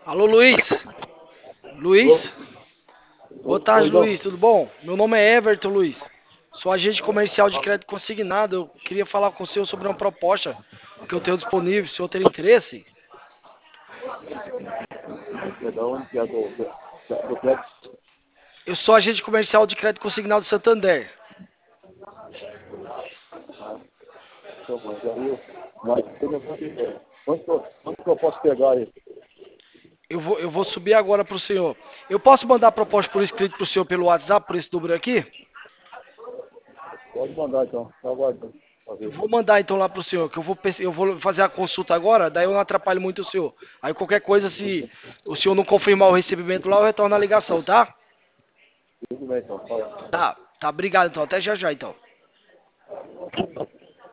Alô, Luiz. Luiz? Boa tarde, Oi, João. Luiz. Tudo bom? Meu nome é Everton, Luiz. Sou agente comercial de crédito consignado. Eu queria falar com o senhor sobre uma proposta que eu tenho disponível. O senhor tem interesse? É da onde que é do Flex? Eu sou agente comercial de crédito consignado do Santander. Então, mas tem bastante ideia. Quanto que eu posso pegar aí? Eu vou subir agora para o senhor. Eu posso mandar a proposta por escrito para o senhor pelo WhatsApp, por esse número aqui? Pode mandar então. Tá aguardando. Pra Eu ver. vou mandar então lá para o senhor, que eu vou fazer a consulta agora, daí eu não atrapalho muito o senhor. Aí qualquer coisa, se o senhor não confirmar o recebimento lá, eu retorno a ligação, tá? Tudo bem então. Fala. Tá, obrigado então. Até já já então.